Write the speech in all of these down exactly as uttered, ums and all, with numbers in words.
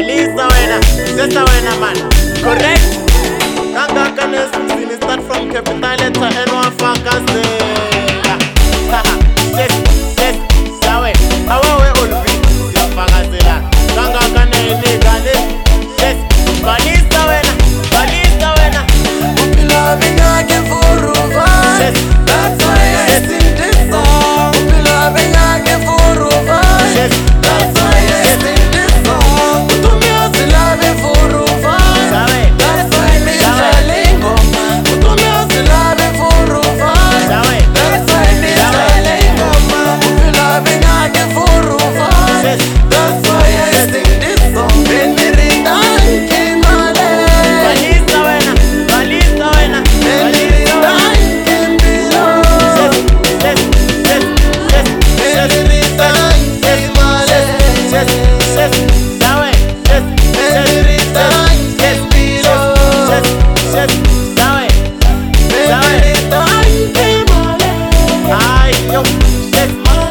Balisa wena, sesa wena man. Correct. Kangaka nesizini start from capital letter N wafaka zela. Ses, ses, sawe. Awawe olvi, siyafaka zela. Kangaka neniga le. Ses, balisa wena, balisa wena. Upila benyake furuva. Ses, that's why I sing this song. Upila benyake furuva. ses, that's why I sing this song. Utumia silabe furuva. sawe. That's why me jalingo. Utumia silabe furuva. Sawe. That's why me jalingo. Upila benyake furuva. Ses, that's why I sing this song. Benirita kimale. balisa wena, balisa wena, balisa wena. Ses, ses, ses, ses, Benirita kimale. ses, ses, sawe. Ses, ses, Benirita ses, ses, ses, sawe. Sawe. Benirita kimale. Ay, yo. Ses,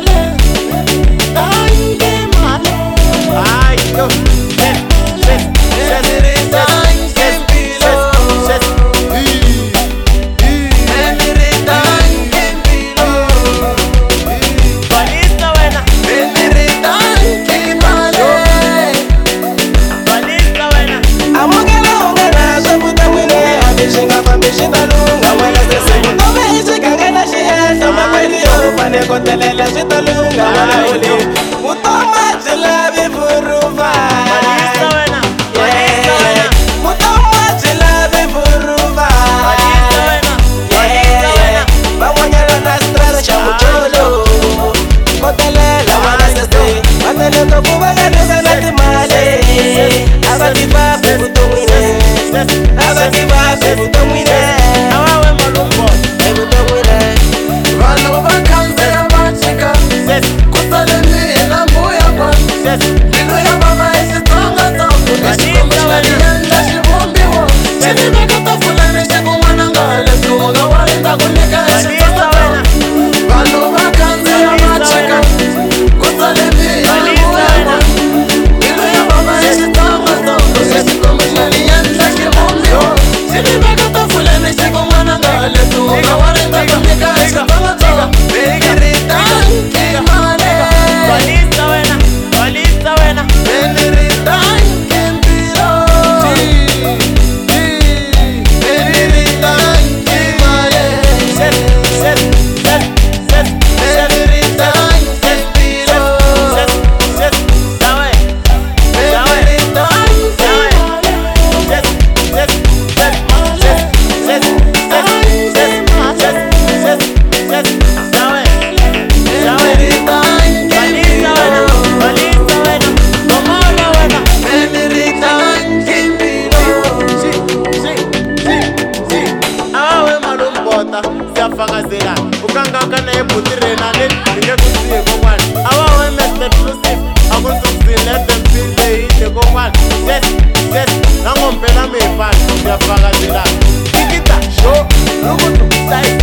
ay, yo. Ses, ses, ses, Benirita ses, kimalo. ses, Benirita kimalo. balisa wena, Benirita kimale. balisa wena. Amukela ungena sobuta mwine abishinga pambishinda lunga mwela sese ngome ishikangena shiyehla makweli yo fane kotelela shitalunga wala uli mutoma jila bivuruva Balisa wena, balisa wena, mutoma jila bivuruva balisa wena, balisa wena. bamwanyela na stress cha mucholo kotelela wala sese batele tokubaganisa na timale abakibabe kutumwine abakibabe kutumwine Awawe malumbo, ekutumwine vanhu vakhanzela vachika ses, kusalemihela mbuya kwa ses, mbilu ya mama isitsongatsongo exikombexaliendla xivumbiwa xinivekatafulani xikun'wanangale sunga waenda ku nyika balisa wena, vanhu vakhanzela vachika kusalemihela mbuya kwa mbilu ya mama isitsongatsongo exikombexaliendla xivumbiwa xinivekatafulani xikun'wanangale sunga waenda ku nyika xitsongatsongo Benirita kimale. balisa wena, balisa wena. Benirita kimpilo. Benirita kimale. Ses, ses, ses, ses, ses, Benirita kimpilo. ses, ses, sawe, sawe, Benirita sawe. Ses, ses, ses, ses, ses, ses, ses, ses, ses, ses, sawe, sawe. Benirita Balisa wena, kimpilo. balisa wena, tomala wena. Benirita kimpilo. Si, si, si, si. Awawe malumbota, siyafakazela. Ukangaka naye bhutirena le, ngekusiye kokwana. Awawe Mister Exclusive, akusukuzile let them feel they hit the kokwana. Yes, yes, nangompela mefana, siyafakazela. Tikita, show, lukutu, size.